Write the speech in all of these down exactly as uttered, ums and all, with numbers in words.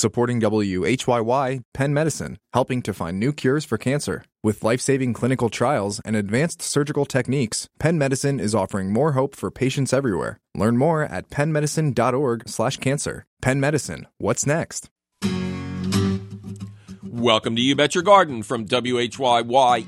Supporting W H Y Y, Penn Medicine, helping to find new cures for cancer. With life-saving clinical trials and advanced surgical techniques, Penn Medicine is offering more hope for patients everywhere. Learn more at pennmedicine.org slash cancer. Penn Medicine, what's next? Welcome to You Bet Your Garden from W H Y Y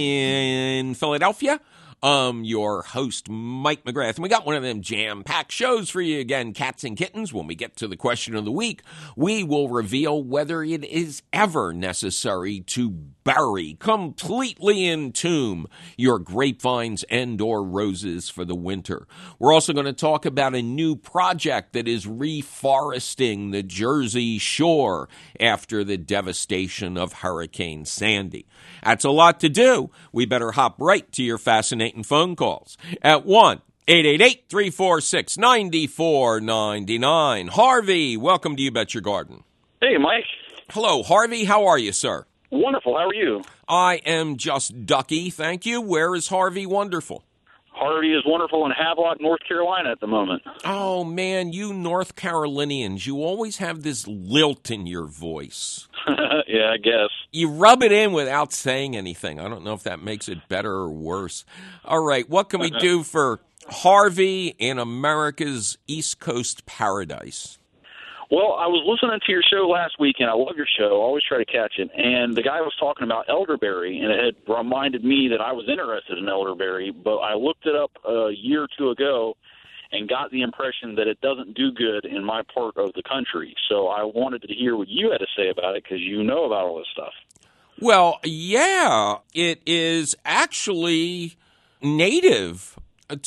in Philadelphia. I'm your host, Mike McGrath, and we got one of them jam-packed shows for you again, Cats and Kittens. When we get to the question of the week, we will reveal whether it is ever necessary to bury, completely entomb your grapevines and or roses for the winter. We're also going to talk about a new project that is reforesting the Jersey Shore after the devastation of Hurricane Sandy. That's a lot to do. We better hop right to your fascinating phone calls at one eight eight eight, three four six, nine four nine nine. Harvey, welcome to You Bet Your Garden. Hey, Mike. Hello, Harvey. How are you, sir? Wonderful. How are you? I am just ducky, thank you. Where is Harvey wonderful? Harvey is wonderful in Havelock, North Carolina at the moment. Oh, man, you North Carolinians, you always have this lilt in your voice. Yeah, I guess. You rub it in without saying anything. I don't know if that makes it better or worse. All right, what can we do for Harvey in America's East Coast paradise? Well, I was listening to your show last week, and I love your show. I always try to catch it. And the guy was talking about elderberry, and it had reminded me that I was interested in elderberry, but I looked it up a year or two ago and got the impression that it doesn't do good in my part of the country. So I wanted to hear what you had to say about it because you know about all this stuff. Well, yeah, it is actually native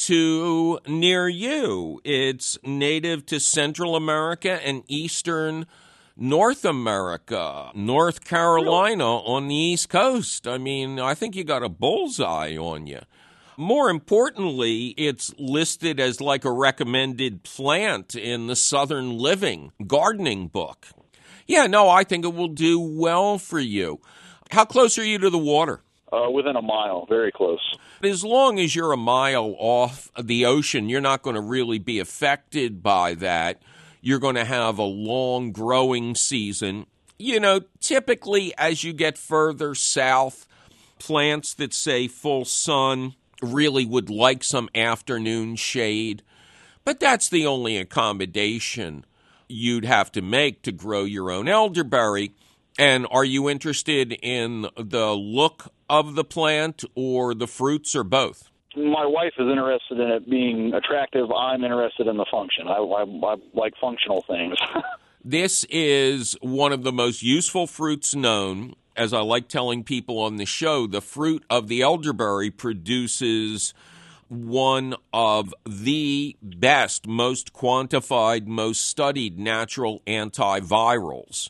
to near you. It's native to Central America and Eastern North America, North Carolina on the East Coast. I mean, I think you got a bullseye on you. More importantly, it's listed as like a recommended plant in the Southern Living gardening book. Yeah, no, I think it will do well for you. How close are you to the water? Uh, within a mile, very close. As long as you're a mile off the ocean, you're not going to really be affected by that. You're going to have a long growing season. You know, typically as you get further south, plants that say full sun really would like some afternoon shade. But that's the only accommodation you'd have to make to grow your own elderberry. And are you interested in the look of the plant or the fruits or both? My wife is interested in it being attractive. I'm interested in the function. I, I, I like functional things. This is one of the most useful fruits known. As I like telling people on the show, the fruit of the elderberry produces one of the best, most quantified, most studied natural antivirals.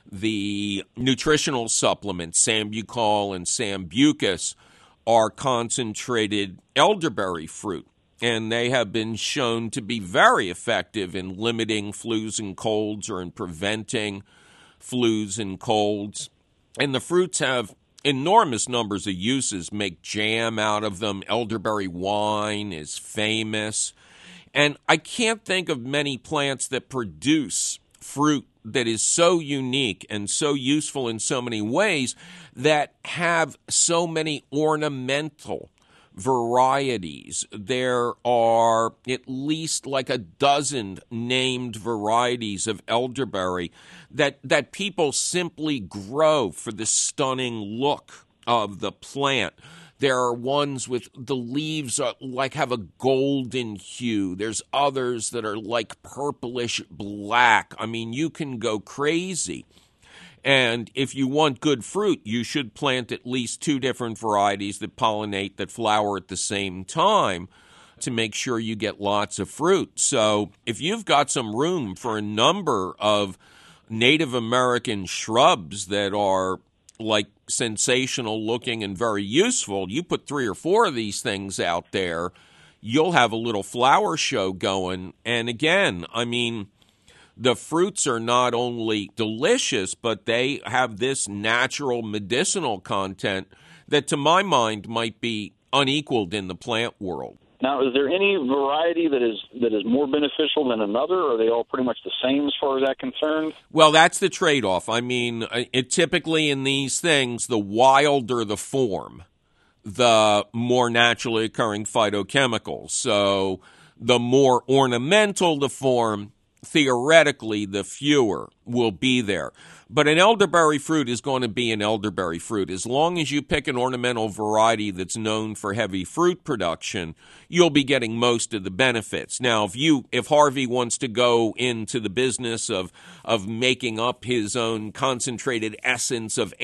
The nutritional supplements, Sambucol and Sambucus, are concentrated elderberry fruit, and they have been shown to be very effective in limiting flus and colds or in preventing flus and colds. And the fruits have enormous numbers of uses. Make jam out of them. Elderberry wine is famous. And I can't think of many plants that produce fruit that is so unique and so useful in so many ways that have so many ornamental varieties. There are at least like a dozen named varieties of elderberry that, that people simply grow for the stunning look of the plant. There are ones with the leaves are like have a golden hue. There's others that are like purplish black. I mean, you can go crazy. And if you want good fruit, you should plant at least two different varieties that pollinate, that flower at the same time to make sure you get lots of fruit. So if you've got some room for a number of Native American shrubs that are like sensational looking and very useful, you put three or four of these things out there, you'll have a little flower show going. And again, I mean, the fruits are not only delicious, but they have this natural medicinal content that to my mind might be unequaled in the plant world. Now, is there any variety that is that is more beneficial than another, or are they all pretty much the same as far as that concerned? Well, that's the trade-off. I mean, it typically in these things, the wilder the form, the more naturally occurring phytochemicals. So the more ornamental the form, theoretically, the fewer will be there. But an elderberry fruit is going to be an elderberry fruit. As long as you pick an ornamental variety that's known for heavy fruit production, you'll be getting most of the benefits. Now, if you, if Harvey wants to go into the business of of making up his own concentrated essence of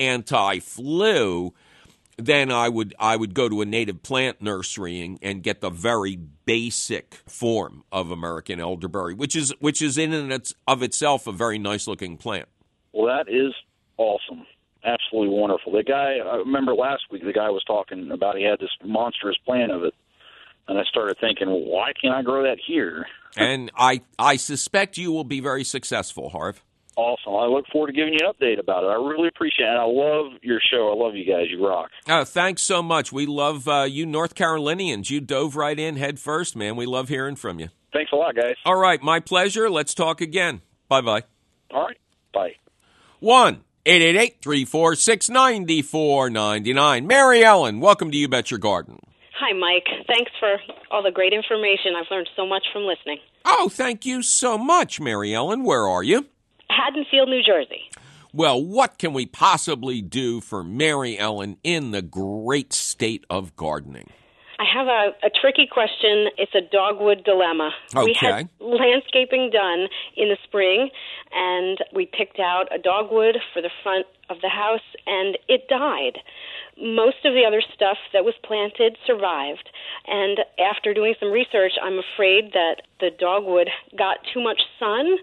anti-flu, then I would I would go to a native plant nursery and, and get the very basic form of American elderberry, which is which is in and it's, of itself a very nice looking plant. Well, that is awesome. Absolutely wonderful. The guy, I remember last week, the guy was talking about he had this monstrous plan of it. And I started thinking, well, why can't I grow that here? And I, I suspect you will be very successful, Harv. Awesome. I look forward to giving you an update about it. I really appreciate it. And I love your show. I love you guys. You rock. Uh, thanks so much. We love uh, you North Carolinians. You dove right in head first, man. We love hearing from you. Thanks a lot, guys. All right. My pleasure. Let's talk again. Bye-bye. All right. Bye. one eight eight eight, three four six, nine four nine nine. Mary Ellen, welcome to You Bet Your Garden. Hi, Mike. Thanks for all the great information. I've learned so much from listening. Oh, thank you so much, Mary Ellen. Where are you? Haddonfield, New Jersey. Well, what can we possibly do for Mary Ellen in the great state of gardening? I have a, a tricky question. It's a dogwood dilemma. Okay. We had landscaping done in the spring, and we picked out a dogwood for the front of the house, and it died. Most of the other stuff that was planted survived, and after doing some research, I'm afraid that the dogwood got too much sun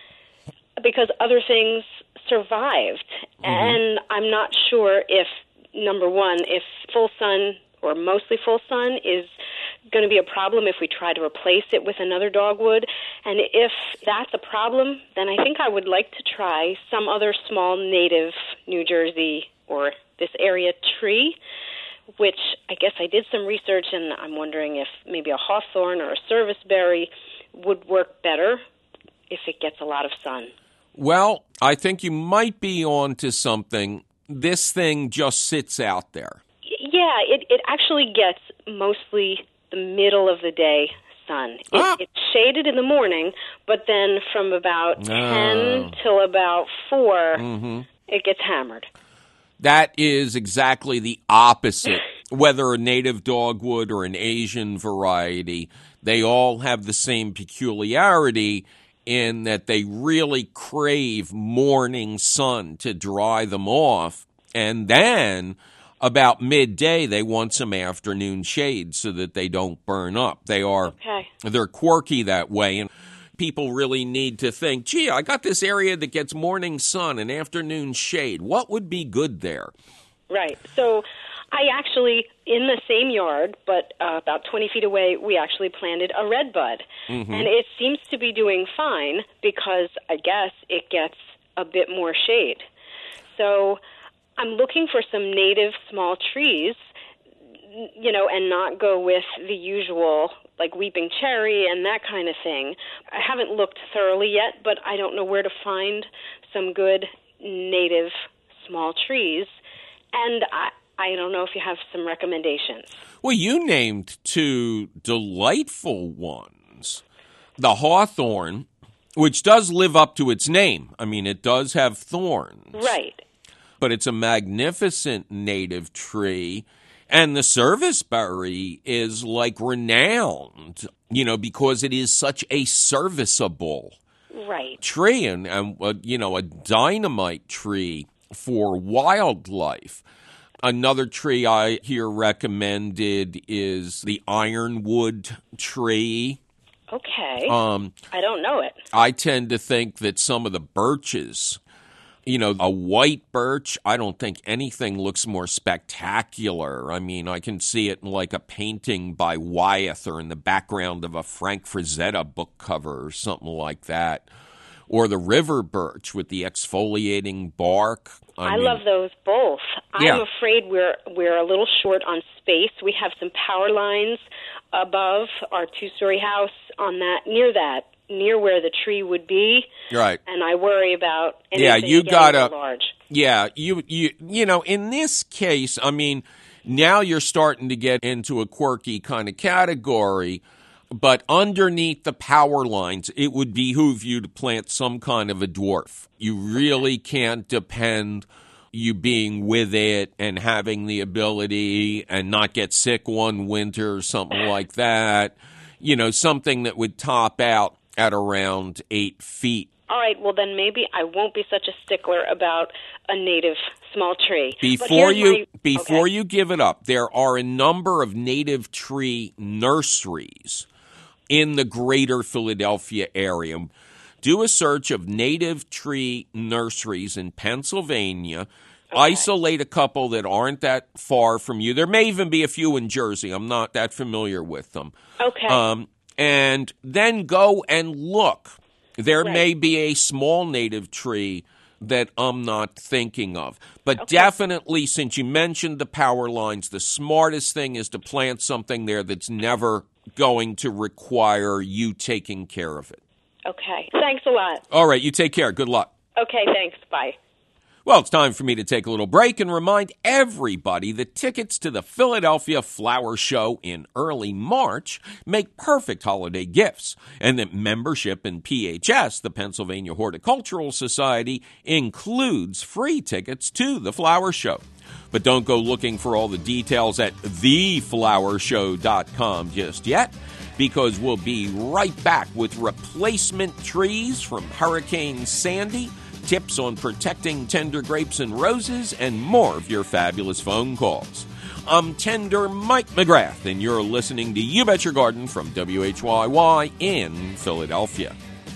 because other things survived. Mm-hmm. And I'm not sure if, number one, if full sun or mostly full sun is going to be a problem if we try to replace it with another dogwood. And if that's a problem, then I think I would like to try some other small native New Jersey or this area tree, which I guess I did some research, and I'm wondering if maybe a hawthorn or a serviceberry would work better if it gets a lot of sun. Well, I think you might be on to something. This thing just sits out there. Yeah, it, it actually gets mostly the middle of the day sun. It, ah. It's shaded in the morning, but then from about ten oh. till about four, mm-hmm. it gets hammered. That is exactly the opposite. Whether a native dogwood or an Asian variety, they all have the same peculiarity in that they really crave morning sun to dry them off. And then about midday, they want some afternoon shade so that they don't burn up. They are, okay. They're quirky that way. And people really need to think, gee, I got this area that gets morning sun and afternoon shade. What would be good there? Right. So I actually, in the same yard, but uh, about twenty feet away, we actually planted a red bud. Mm-hmm. And it seems to be doing fine because I guess it gets a bit more shade. So I'm looking for some native small trees, you know, and not go with the usual, like weeping cherry and that kind of thing. I haven't looked thoroughly yet, but I don't know where to find some good native small trees. And I, I don't know if you have some recommendations. Well, you named two delightful ones. The hawthorn, which does live up to its name. I mean, it does have thorns. Right. But it's a magnificent native tree. And the serviceberry is like renowned, you know, because it is such a serviceable right. tree and, and uh, you know, a dynamite tree for wildlife. Another tree I hear recommended is the ironwood tree. Okay. Um, I don't know it. I tend to think that some of the birches, you know, a white birch, I don't think anything looks more spectacular. I mean, I can see it in like a painting by Wyeth or in the background of a Frank Frazetta book cover or something like that. or the river birch with the exfoliating bark. I, I mean, love those both. Yeah. I'm afraid we're we're a little short on space. We have some power lines above our two-story house on that near that near where the tree would be. Right. And I worry about anything yeah, you getting gotta, large. Yeah, you you you know, in this case, I mean, now you're starting to get into a quirky kind of category. But underneath the power lines, it would behoove you to plant some kind of a dwarf. You really can't depend you being with it and having the ability and not get sick one winter or something like that. You know, something that would top out at around eight feet. All right, well, then maybe I won't be such a stickler about a native small tree. Before you my, before okay. you give it up, there are a number of native tree nurseries in the greater Philadelphia area. Do a search of native tree nurseries in Pennsylvania. Okay. Isolate a couple that aren't that far from you. There may even be a few in Jersey. I'm not that familiar with them. Okay. Um, and then go and look. There right. may be a small native tree that I'm not thinking of. But okay. definitely, since you mentioned the power lines, the smartest thing is to plant something there that's never going to require you taking care of it. Okay. Thanks a lot. All right. You take care. Good luck. Okay. Thanks. Bye. Well, it's time for me to take a little break and remind everybody that tickets to the Philadelphia Flower Show in early March make perfect holiday gifts, and that membership in P H S, the Pennsylvania Horticultural Society, includes free tickets to the Flower Show. But don't go looking for all the details at the flower show dot com just yet, because we'll be right back with replacement trees from Hurricane Sandy, tips on protecting tender grapes and roses, and more of your fabulous phone calls. I'm Tender Mike McGrath, and you're listening to You Bet Your Garden from W H Y Y in Philadelphia.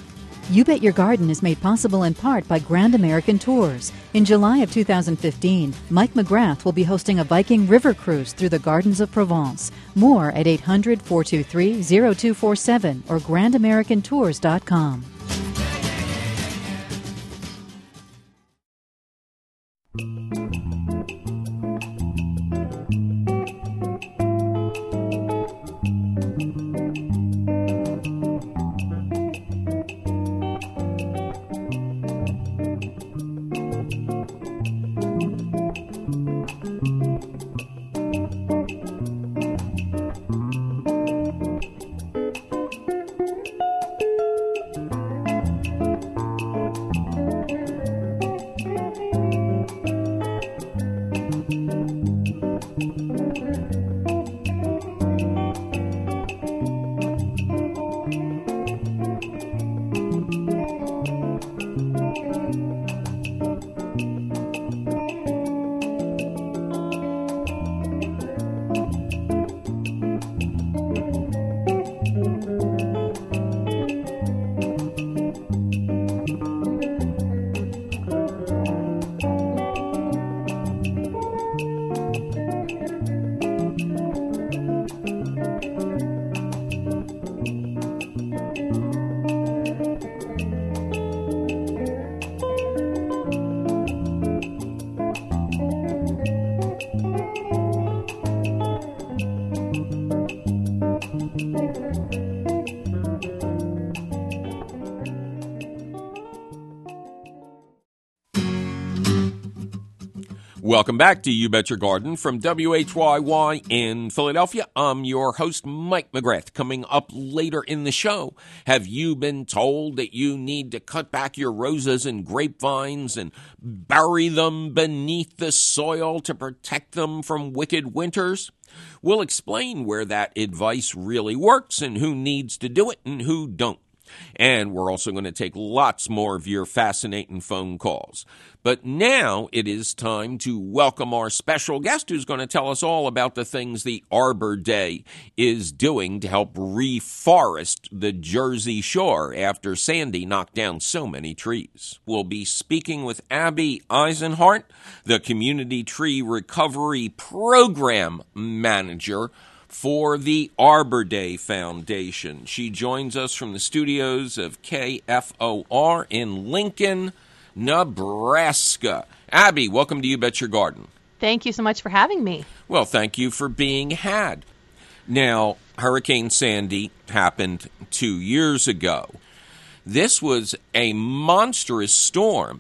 You Bet Your Garden is made possible in part by Grand American Tours. In July of two thousand fifteen, Mike McGrath will be hosting a Viking river cruise through the Gardens of Provence. More at eight hundred, four two three, zero two four seven or grand american tours dot com. Welcome back to You Bet Your Garden from W H Y Y in Philadelphia. I'm your host, Mike McGrath. Coming up later in the show, have you been told that you need to cut back your roses and grapevines and bury them beneath the soil to protect them from wicked winters? We'll explain where that advice really works and who needs to do it and who don't. And we're also going to take lots more of your fascinating phone calls. But now it is time to welcome our special guest who's going to tell us all about the things the Arbor Day is doing to help reforest the Jersey Shore after Sandy knocked down so many trees. We'll be speaking with Abby Eisenhart, the Community Tree Recovery Program Manager for the Arbor Day Foundation. She joins us from the studios of K F O R in Lincoln, Nebraska. Abby, welcome to You Bet Your Garden. Thank you so much for having me. Well, thank you for being had. Now, Hurricane Sandy happened two years ago. This was a monstrous storm,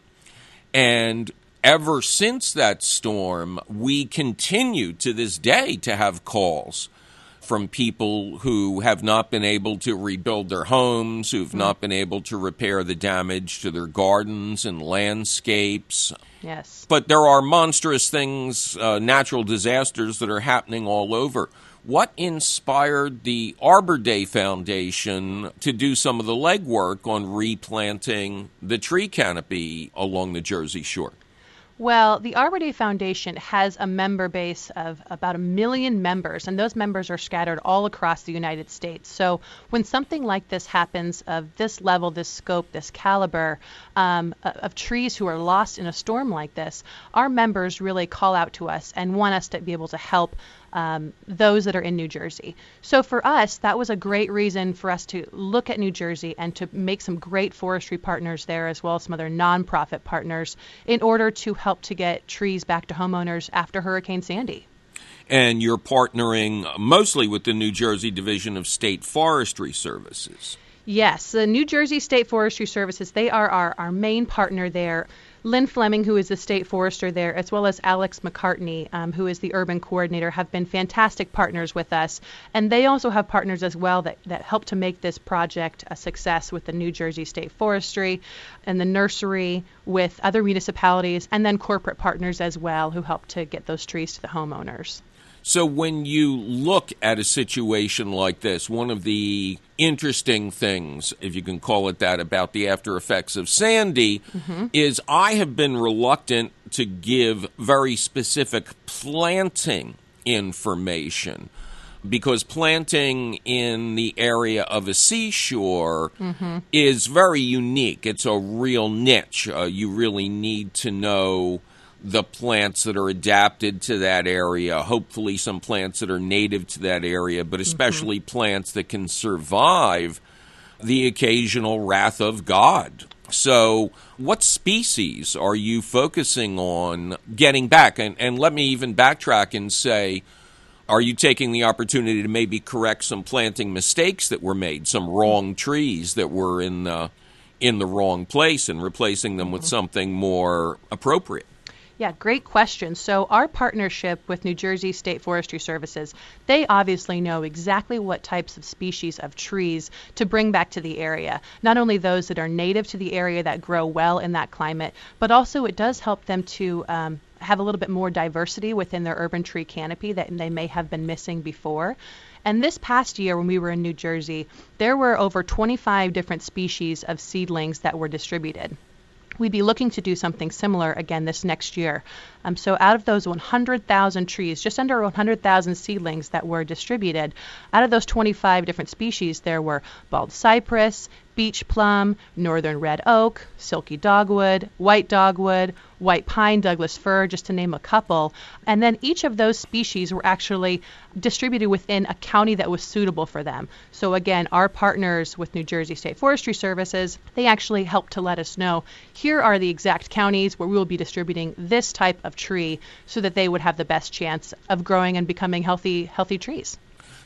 and ever since that storm, we continue to this day to have calls from people who have not been able to rebuild their homes, who've mm. not been able to repair the damage to their gardens and landscapes. Yes. But there are monstrous things, uh, natural disasters that are happening all over. What inspired the Arbor Day Foundation to do some of the legwork on replanting the tree canopy along the Jersey Shore? Well, the Arbor Day Foundation has a member base of about a million members, and those members are scattered all across the United States. So when something like this happens of this level, this scope, this caliber um, of trees who are lost in a storm like this, our members really call out to us and want us to be able to help Um, those that are in New Jersey. So for us, that was a great reason for us to look at New Jersey and to make some great forestry partners there, as well as some other nonprofit partners, in order to help to get trees back to homeowners after Hurricane Sandy. And you're partnering mostly with the New Jersey Division of State Forestry Services. Yes, the New Jersey State Forestry Services, they are our, our main partner there. Lynn Fleming, who is the state forester there, as well as Alex McCartney, um, who is the urban coordinator, have been fantastic partners with us. And they also have partners as well that, that help to make this project a success with the New Jersey State Forestry and the nursery, with other municipalities, and then corporate partners as well who help to get those trees to the homeowners. So when you look at a situation like this, one of the interesting things, if you can call it that, about the after effects of Sandy mm-hmm. is I have been reluctant to give very specific planting information, because planting in the area of a seashore mm-hmm. is very unique. It's a real niche. Uh, you really need to know the plants that are adapted to that area, hopefully some plants that are native to that area, but especially mm-hmm. plants that can survive the occasional wrath of God. So what species are you focusing on getting back? And, and let me even backtrack and say, are you taking the opportunity to maybe correct some planting mistakes that were made, some wrong trees that were in the, in the wrong place, and replacing them mm-hmm. with something more appropriate? Yeah, great question. So our partnership with New Jersey State Forestry Services, they obviously know exactly what types of species of trees to bring back to the area. Not only those that are native to the area that grow well in that climate, but also it does help them to um, have a little bit more diversity within their urban tree canopy that they may have been missing before. And this past year when we were in New Jersey, there were over twenty-five different species of seedlings that were distributed. We'd be looking to do something similar again this next year. Um, so out of those one hundred thousand trees, just under one hundred thousand seedlings that were distributed, out of those twenty-five different species, there were bald cypress, beech plum, northern red oak, silky dogwood, white dogwood, white pine, Douglas fir, just to name a couple. And then each of those species were actually distributed within a county that was suitable for them. So again, our partners with New Jersey State Forestry Services, they actually helped to let us know, here are the exact counties where we will be distributing this type of tree so that they would have the best chance of growing and becoming healthy, healthy trees.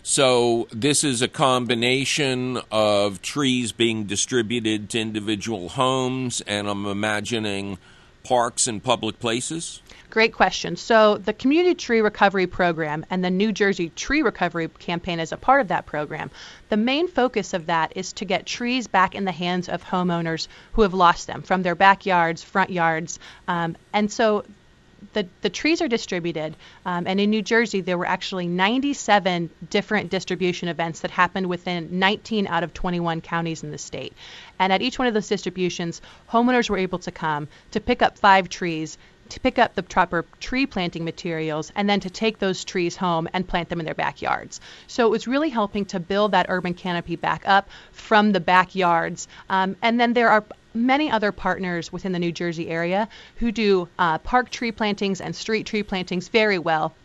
So this is a combination of trees being distributed to individual homes, and I'm imagining parks and public places? Great question. So the Community Tree Recovery Program and the New Jersey Tree Recovery Campaign is a part of that program. The main focus of that is to get trees back in the hands of homeowners who have lost them from their backyards, front yards. Um, and so The, the trees are distributed, um, and in New Jersey there were actually ninety-seven different distribution events that happened within nineteen out of twenty-one counties in the state. And at each one of those distributions, homeowners were able to come to pick up five trees, to pick up the proper tree planting materials, and then to take those trees home and plant them in their backyards. So it was really helping to build that urban canopy back up from the backyards. Um, and then there are many other partners within the New Jersey area who do uh, park tree plantings and street tree plantings very well.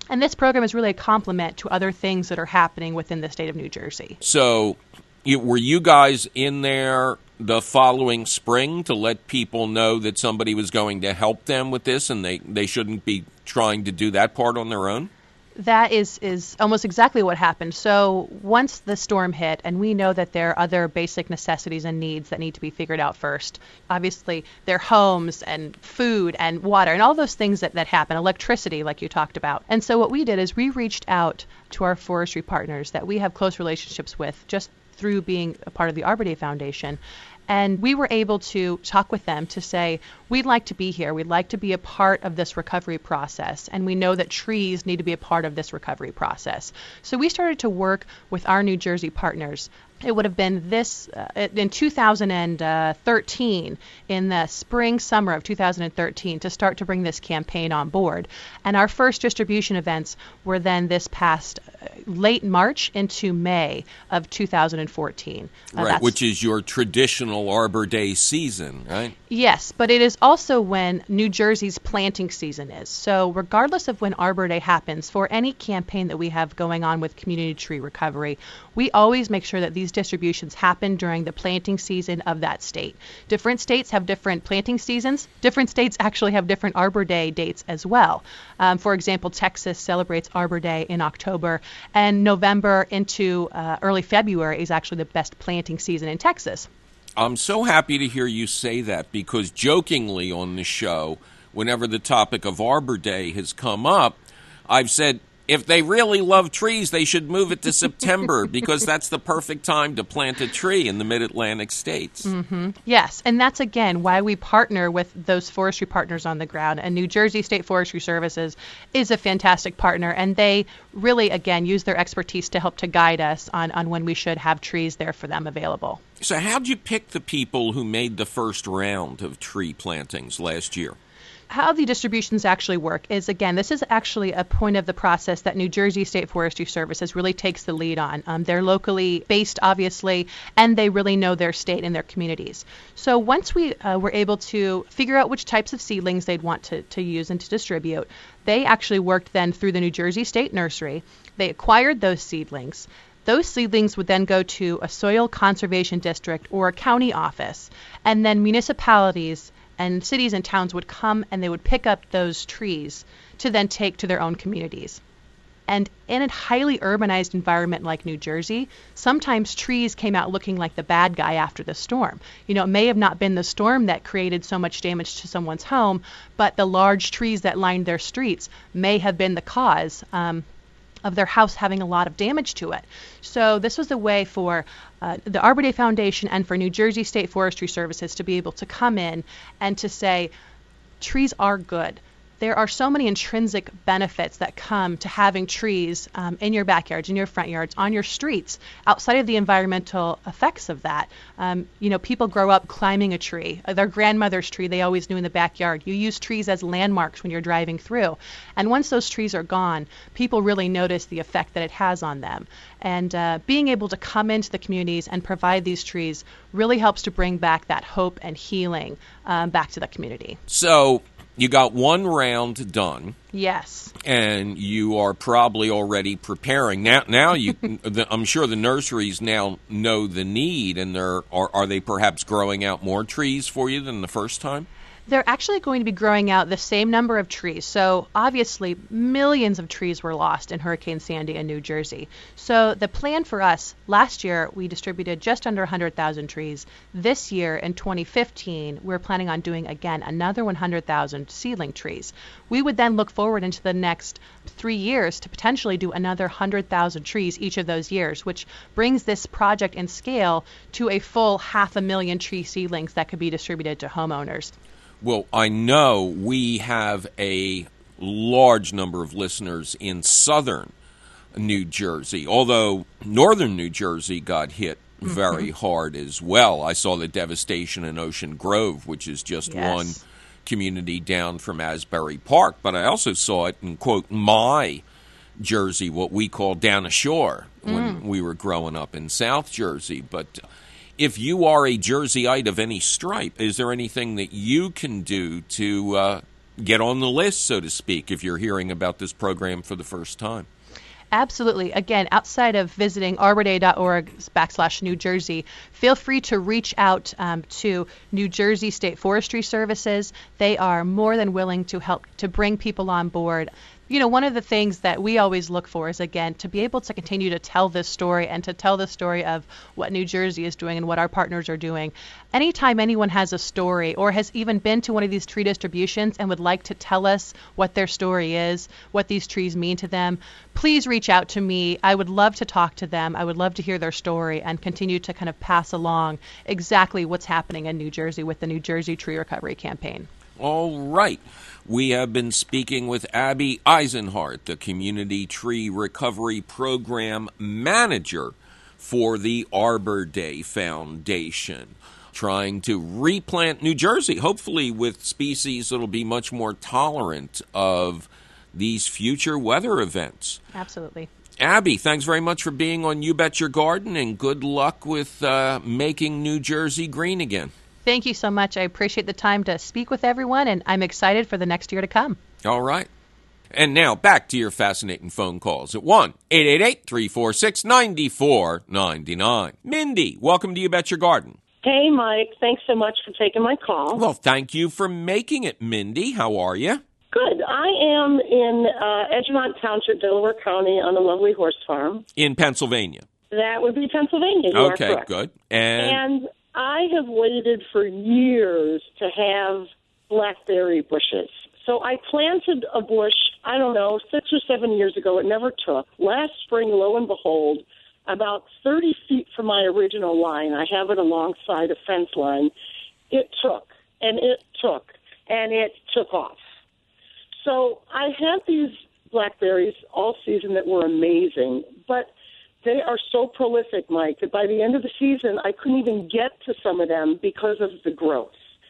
And this program is really a complement to other things that are happening within the state of New Jersey. So you, were you guys in there the following spring to let people know that somebody was going to help them with this and they, they shouldn't be trying to do that part on their own? That is, is almost exactly what happened. So once the storm hit, and we know that there are other basic necessities and needs that need to be figured out first. Obviously, their homes and food and water and all those things that, that happen, electricity like you talked about. And so what we did is we reached out to our forestry partners that we have close relationships with just through being a part of the Arbor Day Foundation. And we were able to talk with them to say, we'd like to be here. We'd like to be a part of this recovery process. And we know that trees need to be a part of this recovery process. So we started to work with our New Jersey partners. It would have been this uh, in two thousand thirteen, in the spring, summer of two thousand thirteen, to start to bring this campaign on board. And our first distribution events were then this past uh, late March into May of two thousand fourteen. Uh, right, which is your traditional Arbor Day season, right? Yes, but it is also when New Jersey's planting season is. So regardless of when Arbor Day happens, for any campaign that we have going on with community tree recovery, we always make sure that these distributions happen during the planting season of that state. Different states have different planting seasons. Different states actually have different Arbor Day dates as well. Um, for example, Texas celebrates Arbor Day in October, and November into uh, early February is actually the best planting season in Texas. I'm so happy to hear you say that, because jokingly on the show, whenever the topic of Arbor Day has come up, I've said, if they really love trees, they should move it to September, because that's the perfect time to plant a tree in the mid-Atlantic states. Mm-hmm. Yes, and that's, again, why we partner with those forestry partners on the ground. And New Jersey State Forestry Services is a fantastic partner, and they really, again, use their expertise to help to guide us on, on when we should have trees there for them available. So how'd you pick the people who made the first round of tree plantings last year? How the distributions actually work is, again, this is actually a point of the process that New Jersey State Forestry Services really takes the lead on. Um, they're locally based, obviously, and they really know their state and their communities. So once we uh, were able to figure out which types of seedlings they'd want to, to use and to distribute, they actually worked then through the New Jersey State Nursery. They acquired those seedlings. Those seedlings would then go to a soil conservation district or a county office, and then municipalities and cities and towns would come and they would pick up those trees to then take to their own communities. And in a highly urbanized environment like New Jersey, sometimes trees came out looking like the bad guy after the storm. You know, it may have not been the storm that created so much damage to someone's home, but the large trees that lined their streets may have been the cause um, of their house having a lot of damage to it. So this was a way for uh, the Arbor Day Foundation and for New Jersey State Forestry Services to be able to come in and to say, trees are good. There are so many intrinsic benefits that come to having trees um, in your backyards, in your front yards, on your streets, outside of the environmental effects of that. Um, you know, people grow up climbing a tree. Their grandmother's tree they always knew in the backyard. You use trees as landmarks when you're driving through. And once those trees are gone, people really notice the effect that it has on them. And uh, being able to come into the communities and provide these trees really helps to bring back that hope and healing um, back to the community. So you got one round done. Yes. And you are probably already preparing. Now Now you the, I'm sure the nurseries now know the need, and they're are, are they perhaps growing out more trees for you than the first time? They're actually going to be growing out the same number of trees. So obviously millions of trees were lost in Hurricane Sandy in New Jersey. So the plan for us, last year we distributed just under one hundred thousand trees. This year in twenty fifteen, we're planning on doing again another one hundred thousand seedling trees. We would then look forward into the next three years to potentially do another one hundred thousand trees each of those years, which brings this project in scale to a full half a million tree seedlings that could be distributed to homeowners. Well, I know we have a large number of listeners in southern New Jersey, although northern New Jersey got hit very mm-hmm. hard as well. I saw the devastation in Ocean Grove, which is just yes. one community down from Asbury Park, but I also saw it in, quote, my Jersey, what we call down ashore when mm. we were growing up in South Jersey. But if you are a Jerseyite of any stripe, is there anything that you can do to uh, get on the list, so to speak, if you're hearing about this program for the first time. Absolutely. Again, outside of visiting arbor day dot org backslash New Jersey, feel free to reach out um, to New Jersey State Forestry Services. They are more than willing to help to bring people on board. You know, one of the things that we always look for is, again, to be able to continue to tell this story and to tell the story of what New Jersey is doing and what our partners are doing. Anytime anyone has a story or has even been to one of these tree distributions and would like to tell us what their story is, what these trees mean to them, please reach out to me. I would love to talk to them. I would love to hear their story and continue to kind of pass along exactly what's happening in New Jersey with the New Jersey Tree Recovery Campaign. All right. We have been speaking with Abby Eisenhart, the Community Tree Recovery Program Manager for the Arbor Day Foundation, trying to replant New Jersey, hopefully with species that will be much more tolerant of these future weather events. Absolutely. Abby, thanks very much for being on You Bet Your Garden, and good luck with uh, making New Jersey green again. Thank you so much. I appreciate the time to speak with everyone, and I'm excited for the next year to come. All right. And now back to your fascinating phone calls at one eight eight eight, three four six, nine four nine nine. Mindy, welcome to You Bet Your Garden. Hey, Mike. Thanks so much for taking my call. Well, thank you for making it, Mindy. How are you? Good. I am in uh, Edgemont Township, Delaware County, on a lovely horse farm. In Pennsylvania. That would be Pennsylvania. You okay, are correct. Good. And... and I have waited for years to have blackberry bushes. So I planted a bush, I don't know, six or seven years ago. It never took. Last spring, lo and behold, about thirty feet from my original line, I have it alongside a fence line, it took, and it took, and it took off. So I had these blackberries all season that were amazing, but they are so prolific, Mike, that by the end of the season, I couldn't even get to some of them because of the growth.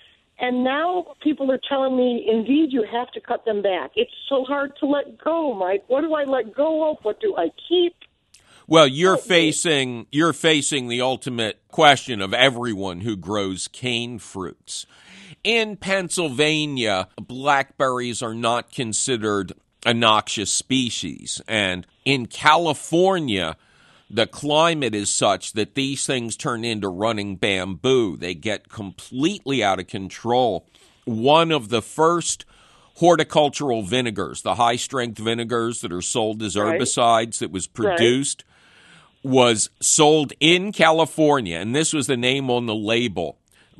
And now people are telling me, indeed, you have to cut them back. It's so hard to let go, Mike. What do I let go of? What do I keep? Well, you're facing you're facing the ultimate question of everyone who grows cane fruits. In Pennsylvania, blackberries are not considered a noxious species, and in California, the climate is such that these things turn into running bamboo. They get completely out of control. One of the first horticultural vinegars, the high-strength vinegars that are sold as herbicides right. that was produced, right. was sold in California, and this was the name on the label,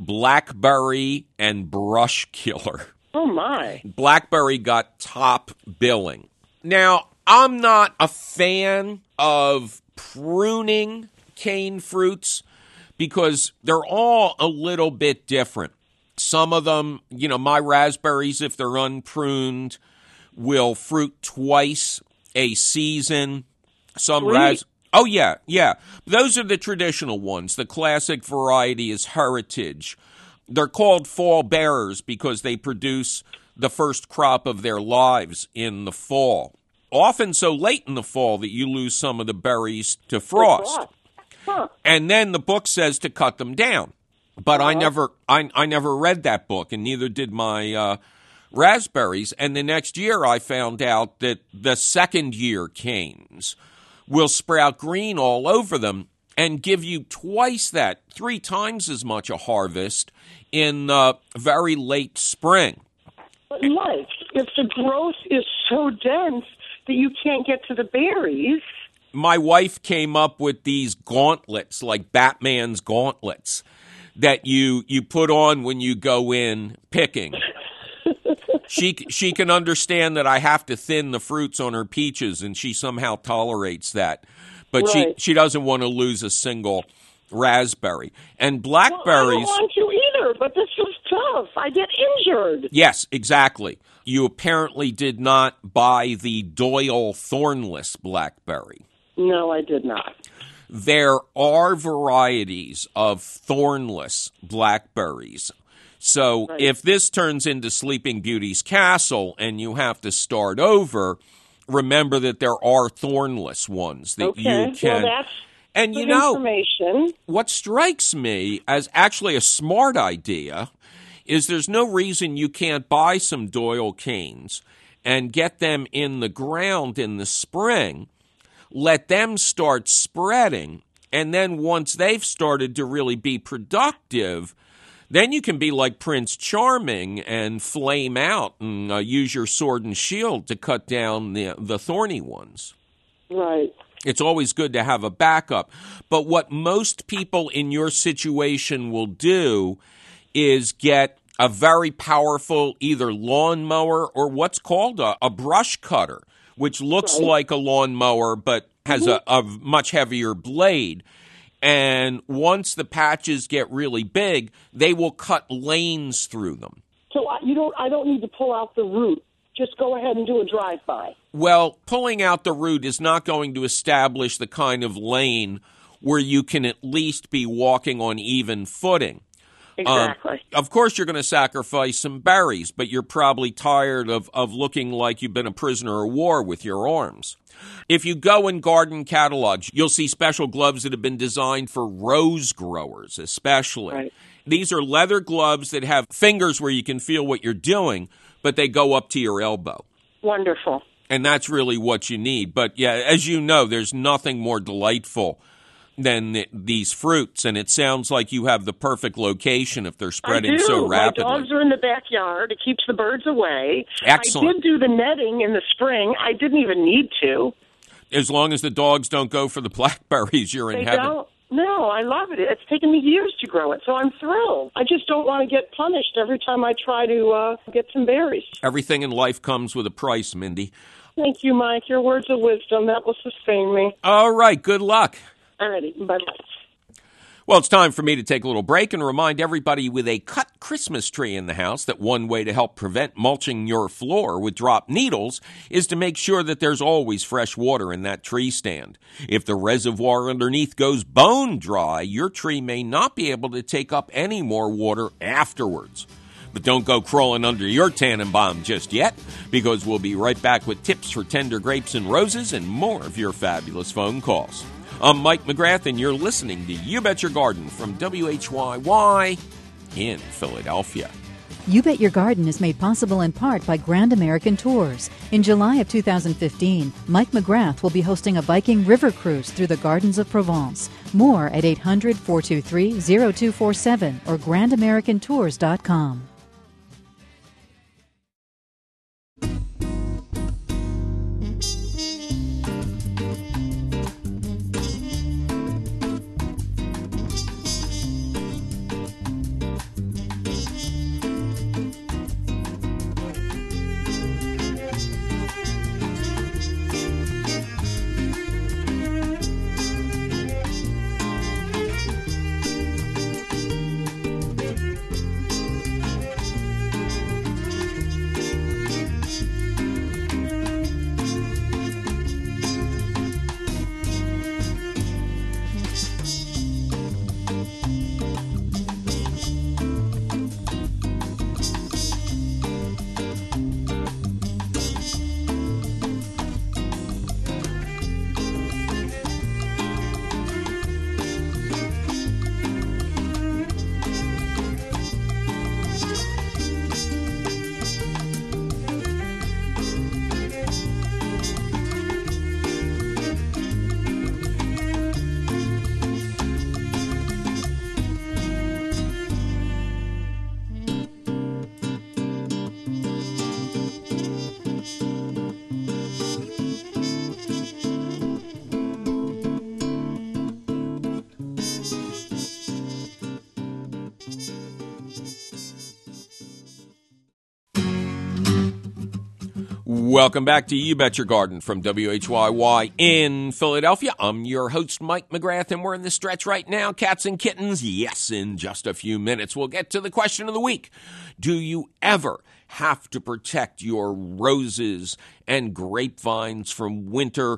Blackberry and Brush Killer. Oh, my. Blackberry got top billing. Now, I'm not a fan of pruning cane fruits because they're all a little bit different. Some of them, you know, my raspberries, if they're unpruned, will fruit twice a season. Some ras- Oh, yeah, yeah. Those are the traditional ones. The classic variety is Heritage. They're called fall bearers because they produce the first crop of their lives in the fall. Often so late in the fall that you lose some of the berries to frost. Huh. And then the book says to cut them down. But uh-huh. I never I, I never read that book, and neither did my uh, raspberries. And the next year I found out that the second year canes will sprout green all over them and give you twice that, three times as much a harvest in uh, very late spring. But Mike, if the growth is so dense that you can't get to the berries. My wife came up with these gauntlets, like Batman's gauntlets, that you, you put on when you go in picking. she she can understand that I have to thin the fruits on her peaches, and she somehow tolerates that. But right. she, she doesn't want to lose a single raspberry. And blackberries... Well, I don't want to either, but this is tough. I get injured. Yes, exactly. You apparently did not buy the Doyle thornless blackberry. No, I did not. There are varieties of thornless blackberries. So right. if this turns into Sleeping Beauty's castle and you have to start over, remember that there are thornless ones that okay. you can... Well, that's and you good know, information. What strikes me as actually a smart idea is there's no reason you can't buy some Doyle canes and get them in the ground in the spring, let them start spreading, and then once they've started to really be productive, then you can be like Prince Charming and flame out and uh, use your sword and shield to cut down the the thorny ones. Right. It's always good to have a backup. But what most people in your situation will do is get a very powerful either lawnmower or what's called a, a brush cutter, which looks right. like a lawnmower but has mm-hmm. a, a much heavier blade. And once the patches get really big, they will cut lanes through them. So you don't. I don't need to pull out the root. Just go ahead and do a drive-by. Well, pulling out the root is not going to establish the kind of lane where you can at least be walking on even footing. Exactly. Um, of course, you're going to sacrifice some berries, but you're probably tired of, of looking like you've been a prisoner of war with your arms. If you go in garden catalogs, you'll see special gloves that have been designed for rose growers, especially. Right. These are leather gloves that have fingers where you can feel what you're doing, but they go up to your elbow. Wonderful. And that's really what you need. But, yeah, as you know, there's nothing more delightful than the, these fruits, and it sounds like you have the perfect location if they're spreading I do. so rapidly. My dogs are in the backyard. It keeps the birds away. Excellent. I did do the netting in the spring. I didn't even need to. As long as the dogs don't go for the blackberries, you're in they heaven. Don't. No, I love it. It's taken me years to grow it, so I'm thrilled. I just don't want to get punished every time I try to uh, get some berries. Everything in life comes with a price, Mindy. Thank you, Mike. Your words of wisdom, that will sustain me. All right, good luck. All righty, bye-bye. Well, it's time for me to take a little break and remind everybody with a cut Christmas tree in the house that one way to help prevent mulching your floor with drop needles is to make sure that there's always fresh water in that tree stand. If the reservoir underneath goes bone dry, your tree may not be able to take up any more water afterwards. But don't go crawling under your Tannenbaum just yet, because we'll be right back with tips for tender grapes and roses and more of your fabulous phone calls. I'm Mike McGrath, and you're listening to You Bet Your Garden from W H Y Y in Philadelphia. You Bet Your Garden is made possible in part by Grand American Tours. In July of two thousand fifteen, Mike McGrath will be hosting a Viking river cruise through the gardens of Provence. More at eight hundred, four two three, zero two four seven or grand american tours dot com. Welcome back to You Bet Your Garden from W H Y Y in Philadelphia. I'm your host, Mike McGrath, and we're in the stretch right now. Cats and kittens, yes, in just a few minutes. We'll get to the question of the week. Do you ever have to protect your roses and grapevines from winter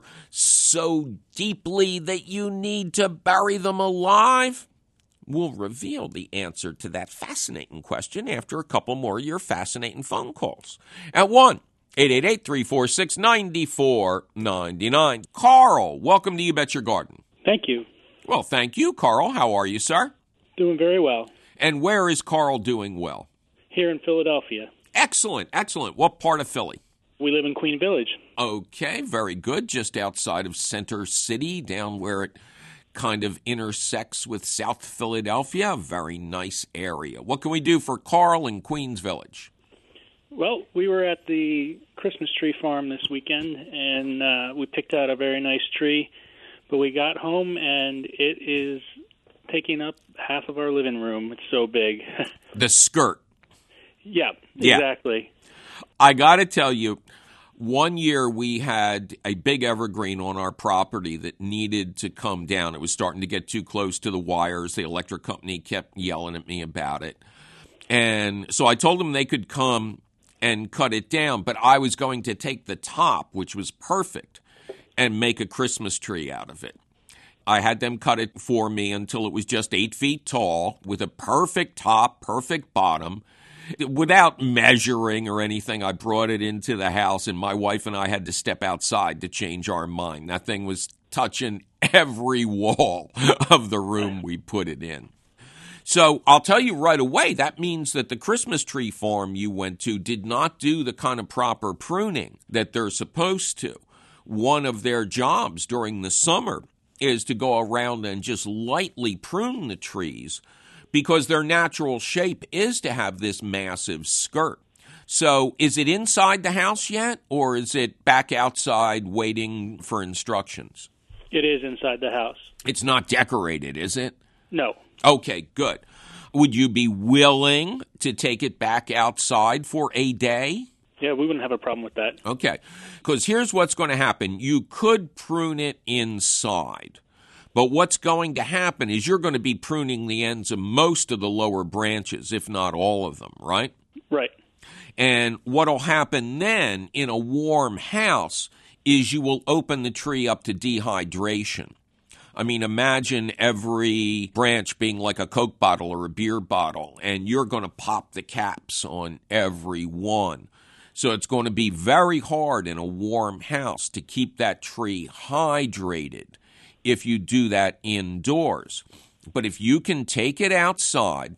so deeply that you need to bury them alive? We'll reveal the answer to that fascinating question after a couple more of your fascinating phone calls. At one eight eight eight, three four six, nine four nine nine. Carl, welcome to You Bet Your Garden. Thank you. Well, thank you, Carl. How are you, sir? Doing very well. And where is Carl doing well? Here in Philadelphia. Excellent, excellent. What part of Philly? We live in Queen Village. Okay, very good. Just outside of Center City, down where it kind of intersects with South Philadelphia. A very nice area. What can we do for Carl in Queens Village? Well, we were at the Christmas tree farm this weekend, and uh, we picked out a very nice tree. But we got home, and it is taking up half of our living room. It's so big. The skirt. Yeah, yeah, exactly. I got to tell you, one year we had a big evergreen on our property that needed to come down. It was starting to get too close to the wires. The electric company kept yelling at me about it. And so I told them they could come and cut it down, but I was going to take the top, which was perfect, and make a Christmas tree out of it. I had them cut it for me until it was just eight feet tall with a perfect top, perfect bottom. Without measuring or anything, I brought it into the house, and my wife and I had to step outside to change our mind. That thing was touching every wall of the room we put it in. So I'll tell you right away, that means that the Christmas tree farm you went to did not do the kind of proper pruning that they're supposed to. One of their jobs during the summer is to go around and just lightly prune the trees, because their natural shape is to have this massive skirt. So is it inside the house yet, or is it back outside waiting for instructions? It is inside the house. It's not decorated, is it? No. Okay, good. Would you be willing to take it back outside for a day? Yeah, we wouldn't have a problem with that. Okay, because here's what's going to happen. You could prune it inside. But what's going to happen is you're going to be pruning the ends of most of the lower branches, if not all of them, right? Right. And what will happen then in a warm house is you will open the tree up to dehydration. I mean, imagine every branch being like a Coke bottle or a beer bottle, and you're going to pop the caps on every one. So it's going to be very hard in a warm house to keep that tree hydrated if you do that indoors. But if you can take it outside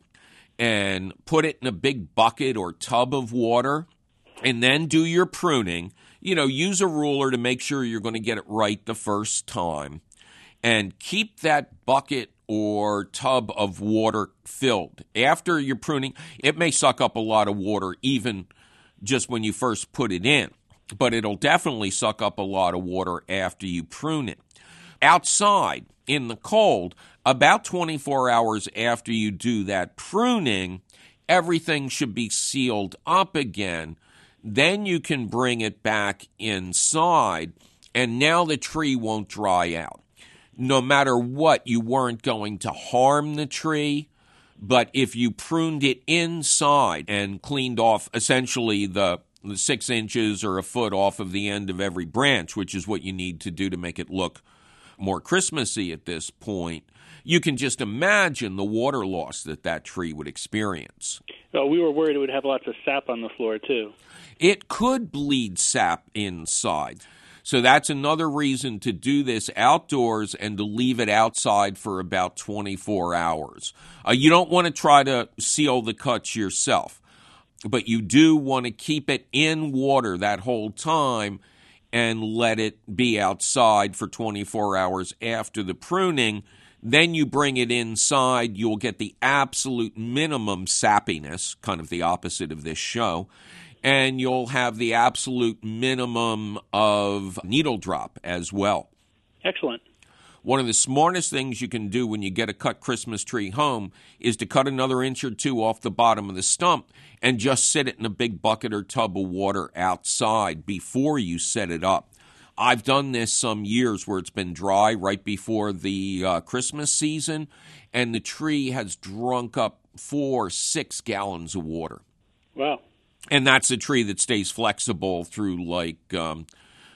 and put it in a big bucket or tub of water and then do your pruning, you know, use a ruler to make sure you're going to get it right the first time, and keep that bucket or tub of water filled. After you're pruning, it may suck up a lot of water even just when you first put it in, but it'll definitely suck up a lot of water after you prune it. Outside, in the cold, about twenty-four hours after you do that pruning, everything should be sealed up again. Then you can bring it back inside, and now the tree won't dry out. No matter what, you weren't going to harm the tree, but if you pruned it inside and cleaned off essentially the the six inches or a foot off of the end of every branch, which is what you need to do to make it look more Christmassy at this point, you can just imagine the water loss that that tree would experience. Well, we were worried it would have lots of sap on the floor, too. It could bleed sap inside. So that's another reason to do this outdoors and to leave it outside for about twenty-four hours. Uh, you don't want to try to seal the cuts yourself, but you do want to keep it in water that whole time and let it be outside for twenty-four hours after the pruning. Then you bring it inside. You'll get the absolute minimum sappiness, kind of the opposite of this show, and you'll have the absolute minimum of needle drop as well. Excellent. One of the smartest things you can do when you get a cut Christmas tree home is to cut another inch or two off the bottom of the stump and just sit it in a big bucket or tub of water outside before you set it up. I've done this some years where it's been dry right before the uh, Christmas season, and the tree has drunk up four, six gallons of water. Wow. And that's a tree that stays flexible through like um,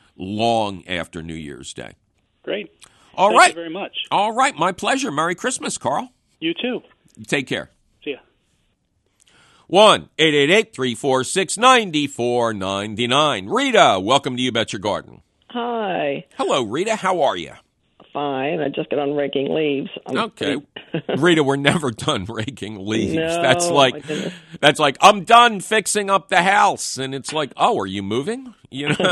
long after New Year's Day. Great. All Thank right. you very much. All right. My pleasure. Merry Christmas, Carl. You too. Take care. See ya. one eight eight eight, three four six, nine four nine nine. Rita, welcome to You Bet Your Garden. Hi. Hello, Rita. How are you? fine. I just got on raking leaves. I'm okay. Rita, we're never done raking leaves. No, that's like that's like I'm done fixing up the house, and it's like, oh, are you moving? You know.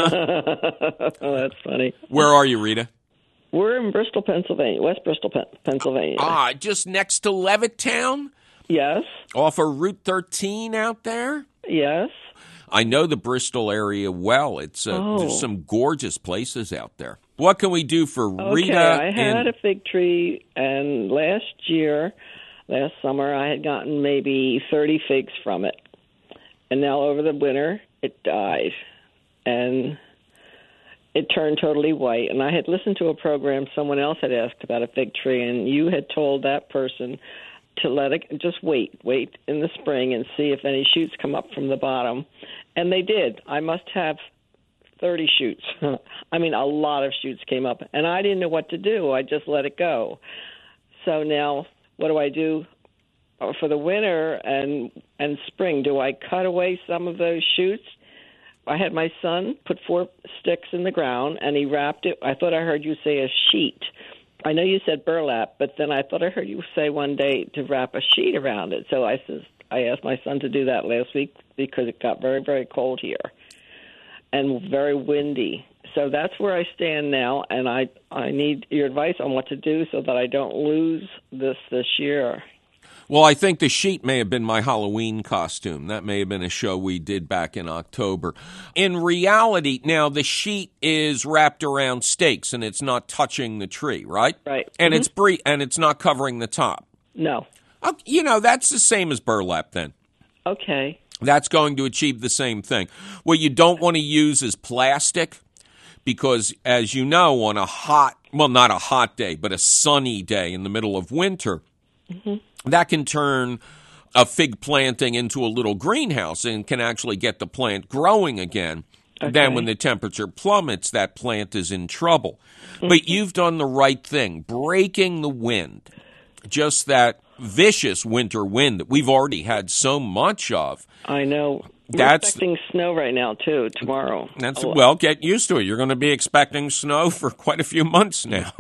Oh, that's funny. Where are you, Rita? We're in Bristol, Pennsylvania, West Bristol, Pennsylvania. Ah, just next to Levittown? Yes. Off of Route thirteen out there? Yes. I know the Bristol area well. It's uh, oh. There's some gorgeous places out there. What can we do for Rita? Okay, I had and- a fig tree, and last year, last summer, I had gotten maybe thirty figs from it. And now over the winter, it died. And it turned totally white. And I had listened to a program, someone else had asked about a fig tree, and you had told that person to let it, just wait, wait in the spring and see if any shoots come up from the bottom. And they did. I must have thirty shoots. I mean, a lot of shoots came up. And I didn't know what to do. I just let it go. So now what do I do for the winter and and spring? Do I cut away some of those shoots? I had my son put four sticks in the ground, and he wrapped it. I thought I heard you say a sheet. I know you said burlap, but then I thought I heard you say one day to wrap a sheet around it. So I says, I asked my son to do that last week because it got very, very cold here and very windy. So that's where I stand now, and I, I need your advice on what to do so that I don't lose this this year. Well, I think the sheet may have been my Halloween costume. That may have been a show we did back in October. In reality, now the sheet is wrapped around stakes and it's not touching the tree, right? Right. And Mm-hmm. it's bre- and it's not covering the top. No. Oh, you know, that's the same as burlap then. Okay. That's going to achieve the same thing. What you don't want to use is plastic because, as you know, on a hot, well, not a hot day, but a sunny day in the middle of winter, mm-hmm. that can turn a fig planting into a little greenhouse and can actually get the plant growing again. Okay. Then when the temperature plummets, that plant is in trouble. Mm-hmm. But you've done the right thing, breaking the wind, just that vicious winter wind that we've already had so much of. I know. We're That's, expecting snow right now, too, tomorrow. That's oh, well, get used to it. You're going to be expecting snow for quite a few months now.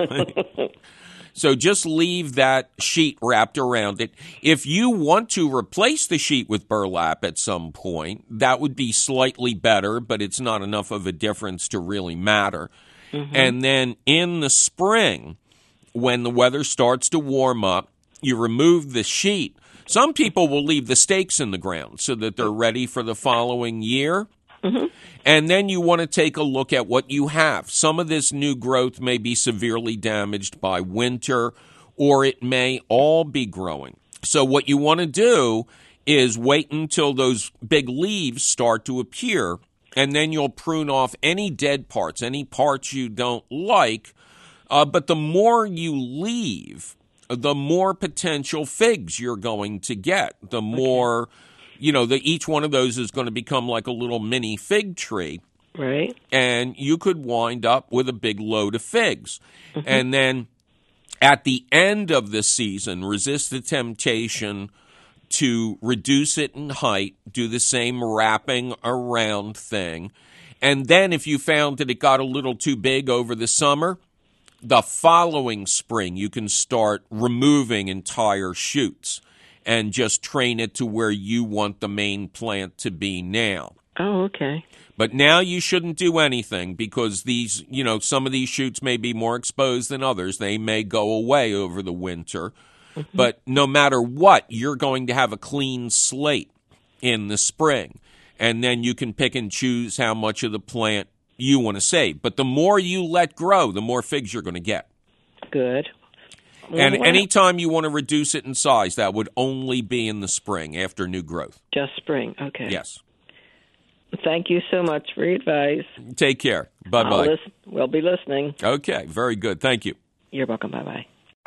So just leave that sheet wrapped around it. If you want to replace the sheet with burlap at some point, that would be slightly better, but it's not enough of a difference to really matter. Mm-hmm. And then in the spring, when the weather starts to warm up, you remove the sheet. Some people will leave the stakes in the ground so that they're ready for the following year. Mm-hmm. And then you want to take a look at what you have. Some of this new growth may be severely damaged by winter, or it may all be growing. So what you want to do is wait until those big leaves start to appear, and then you'll prune off any dead parts, any parts you don't like. Uh, but the more you leave, the more potential figs you're going to get, the more... Okay. You know, the, each one of those is going to become like a little mini fig tree. Right. And you could wind up with a big load of figs. Mm-hmm. And then at the end of the season, resist the temptation to reduce it in height, do the same wrapping around thing. And then if you found that it got a little too big over the summer, the following spring you can start removing entire shoots and just train it to where you want the main plant to be now. Oh, okay. But now you shouldn't do anything because these, you know, some of these shoots may be more exposed than others. They may go away over the winter. Mm-hmm. But no matter what, you're going to have a clean slate in the spring. And then you can pick and choose how much of the plant you want to save. But the more you let grow, the more figs you're going to get. Good. And anytime you want to reduce it in size, that would only be in the spring after new growth. Just spring, okay. Yes. Thank you so much for your advice. Take care. Bye-bye. I'll listen, we'll be listening. Okay, very good. Thank you. You're welcome. Bye-bye.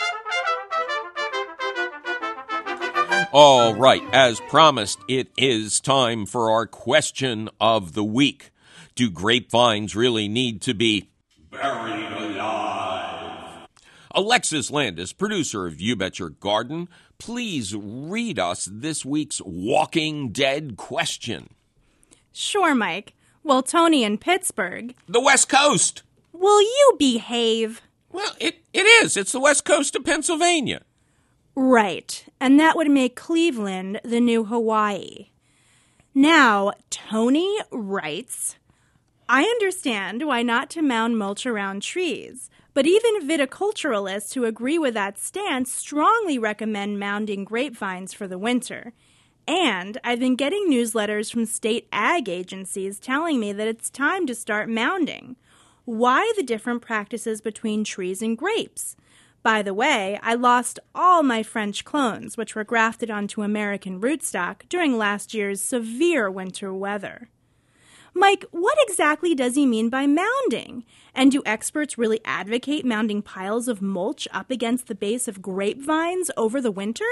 All right. As promised, it is time for our question of the week. Do grapevines really need to be buried alive? Alexis Landis, producer of You Bet Your Garden, please read us this week's Walking Dead question. Sure, Mike. Well, Tony in Pittsburgh. The West Coast. Will you behave? Well, it, it is. It's the west coast of Pennsylvania. Right, and that would make Cleveland the new Hawaii. Now, Tony writes, I understand why not to mound mulch around trees, but even viticulturalists who agree with that stance strongly recommend mounding grapevines for the winter. And I've been getting newsletters from state ag agencies telling me that it's time to start mounding. Why the different practices between trees and grapes? By the way, I lost all my French clones, which were grafted onto American rootstock during last year's severe winter weather. Mike, what exactly does he mean by mounding? And do experts really advocate mounding piles of mulch up against the base of grapevines over the winter?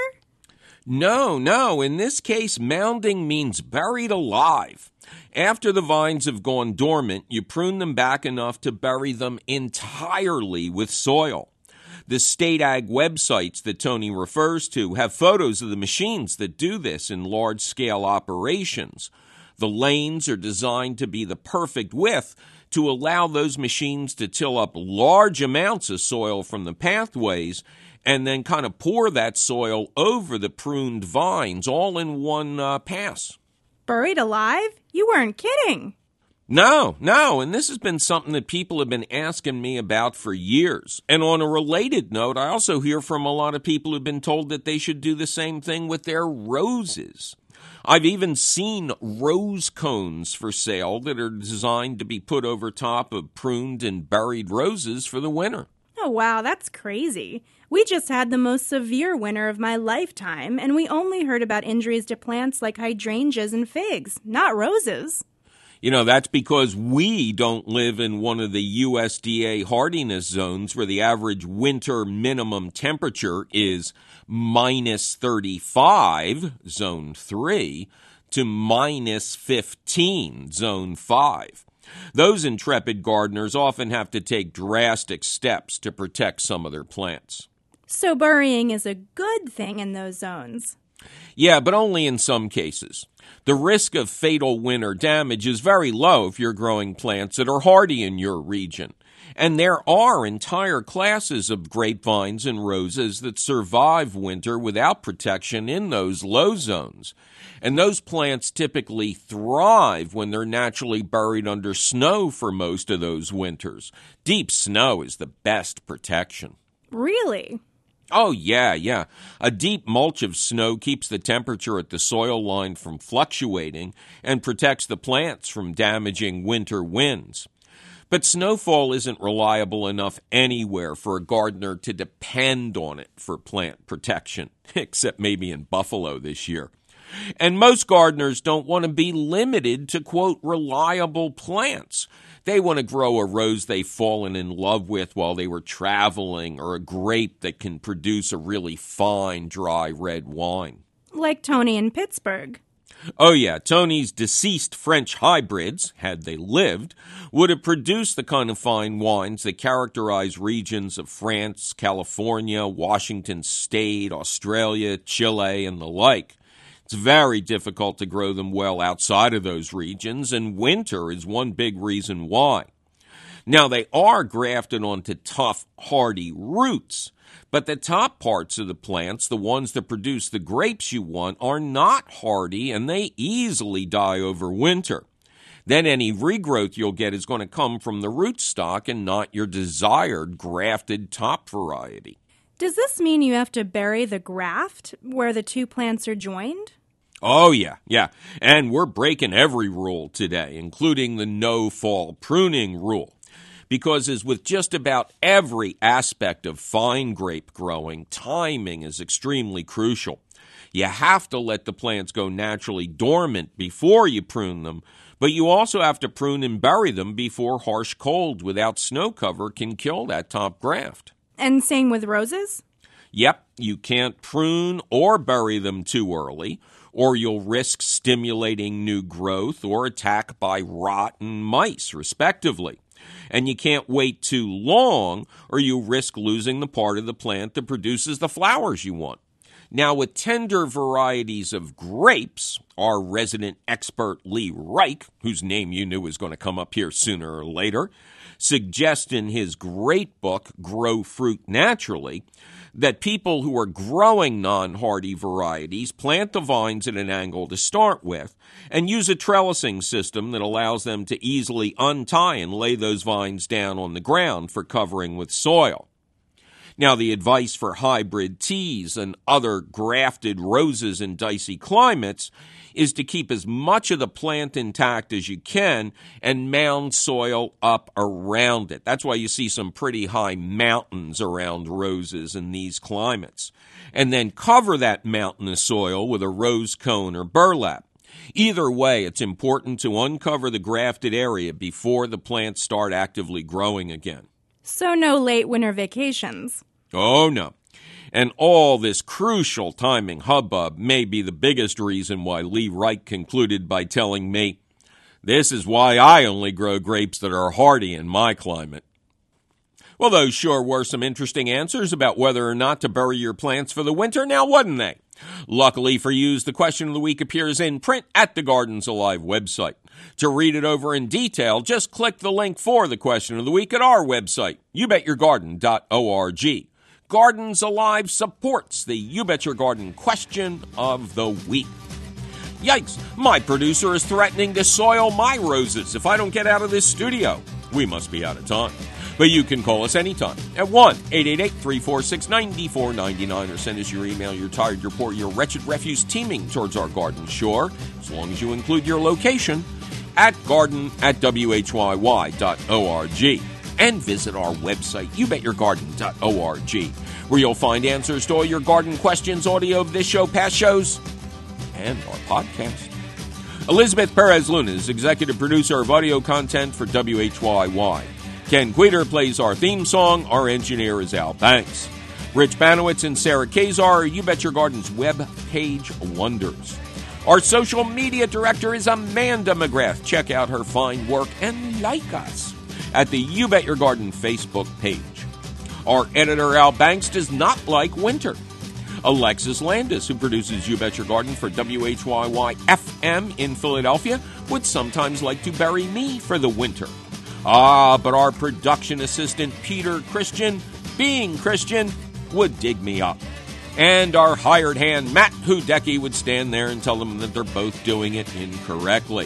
No, no. In this case, mounding means buried alive. After the vines have gone dormant, you prune them back enough to bury them entirely with soil. The state ag websites that Tony refers to have photos of the machines that do this in large-scale operations. The lanes are designed to be the perfect width to allow those machines to till up large amounts of soil from the pathways and then kind of pour that soil over the pruned vines all in one uh, pass. Buried alive? You weren't kidding. No, no, and this has been something that people have been asking me about for years. And on a related note, I also hear from a lot of people who've been told that they should do the same thing with their roses. I've even seen rose cones for sale that are designed to be put over top of pruned and buried roses for the winter. Oh, wow, that's crazy. We just had the most severe winter of my lifetime, and we only heard about injuries to plants like hydrangeas and figs, not roses. You know, that's because we don't live in one of the U S D A hardiness zones where the average winter minimum temperature is minus thirty-five, zone three, to minus fifteen, zone five. Those intrepid gardeners often have to take drastic steps to protect some of their plants. So burying is a good thing in those zones. Yeah, but only in some cases. The risk of fatal winter damage is very low if you're growing plants that are hardy in your region. And there are entire classes of grapevines and roses that survive winter without protection in those low zones. And those plants typically thrive when they're naturally buried under snow for most of those winters. Deep snow is the best protection. Really? Oh, yeah, yeah. A deep mulch of snow keeps the temperature at the soil line from fluctuating and protects the plants from damaging winter winds. But snowfall isn't reliable enough anywhere for a gardener to depend on it for plant protection, except maybe in Buffalo this year. And most gardeners don't want to be limited to, quote, reliable plants. They want to grow a rose they've fallen in love with while they were traveling, or a grape that can produce a really fine, dry red wine. Like Tony in Pittsburgh. Oh, yeah, Tony's deceased French hybrids, had they lived, would have produced the kind of fine wines that characterize regions of France, California, Washington State, Australia, Chile, and the like. It's very difficult to grow them well outside of those regions, and winter is one big reason why. Now, they are grafted onto tough, hardy roots, but the top parts of the plants, the ones that produce the grapes you want, are not hardy, and they easily die over winter. Then any regrowth you'll get is going to come from the rootstock and not your desired grafted top variety. Does this mean you have to bury the graft where the two plants are joined? Oh, yeah, yeah. And we're breaking every rule today, including the no-fall pruning rule. Because as with just about every aspect of fine grape growing, timing is extremely crucial. You have to let the plants go naturally dormant before you prune them, but you also have to prune and bury them before harsh cold without snow cover can kill that top graft. And same with roses? Yep, you can't prune or bury them too early, or you'll risk stimulating new growth or attack by rot and mice, respectively. And you can't wait too long, or you risk losing the part of the plant that produces the flowers you want. Now, with tender varieties of grapes, our resident expert Lee Reich, whose name you knew was going to come up here sooner or later, suggests in his great book, Grow Fruit Naturally, that people who are growing non-hardy varieties plant the vines at an angle to start with and use a trellising system that allows them to easily untie and lay those vines down on the ground for covering with soil. Now, the advice for hybrid teas and other grafted roses in dicey climates is to keep as much of the plant intact as you can and mound soil up around it. That's why you see some pretty high mountains around roses in these climates. And then cover that mountainous soil with a rose cone or burlap. Either way, it's important to uncover the grafted area before the plants start actively growing again. So no late winter vacations. Oh, no. And all this crucial timing hubbub may be the biggest reason why Lee Reich concluded by telling me, "This is why I only grow grapes that are hardy in my climate." Well, those sure were some interesting answers about whether or not to bury your plants for the winter, now wasn't they? Luckily for you, the question of the week appears in print at the Gardens Alive website. To read it over in detail, just click the link for the question of the week at our website, you bet your garden dot org. Gardens Alive supports the You Bet Your Garden question of the week. Yikes, my producer is threatening to soil my roses if I don't get out of this studio. We must be out of time. But you can call us anytime at one eight eight eight, three four six, nine four nine nine or send us your email, your tired, your poor, your wretched refuse teeming towards our garden shore, as long as you include your location, at garden at w h y y dot org. And visit our website, you bet your garden dot org, where you'll find answers to all your garden questions, audio of this show, past shows, and our podcast. Elizabeth Perez-Luna is executive producer of audio content for W H Y Y. Ken Queter plays our theme song. Our engineer is Al Banks. Rich Banowitz and Sarah Kazar are You Bet Your Garden's web page wonders. Our social media director is Amanda McGrath. Check out her fine work and like us at the You Bet Your Garden Facebook page. Our editor, Al Banks, does not like winter. Alexis Landis, who produces You Bet Your Garden for W H Y Y F M in Philadelphia, would sometimes like to bury me for the winter. Ah, but our production assistant, Peter Christian, being Christian, would dig me up. And our hired hand, Matt Hudecki, would stand there and tell them that they're both doing it incorrectly.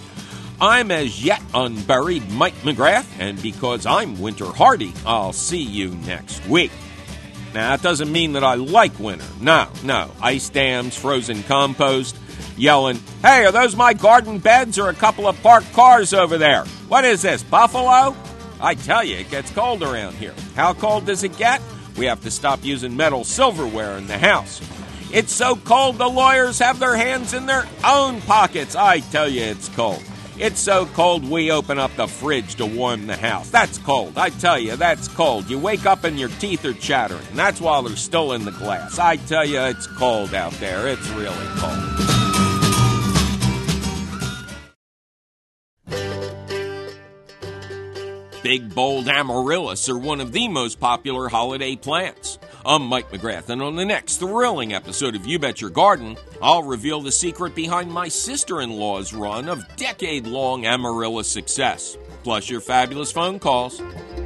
I'm as yet unburied Mike McGrath, and because I'm winter hardy, I'll see you next week. Now, that doesn't mean that I like winter. No, no. Ice dams, frozen compost, yelling, "Hey, are those my garden beds or a couple of parked cars over there? What is this, Buffalo?" I tell you, it gets cold around here. How cold does it get? We have to stop using metal silverware in the house. It's so cold the lawyers have their hands in their own pockets. I tell you, it's cold. It's so cold we open up the fridge to warm the house. That's cold. I tell you, that's cold. You wake up and your teeth are chattering. And that's while they're still in the glass. I tell you, it's cold out there. It's really cold. Big, bold amaryllis are one of the most popular holiday plants. I'm Mike McGrath, and on the next thrilling episode of You Bet Your Garden, I'll reveal the secret behind my sister-in-law's run of decade-long amaryllis success, plus your fabulous phone calls.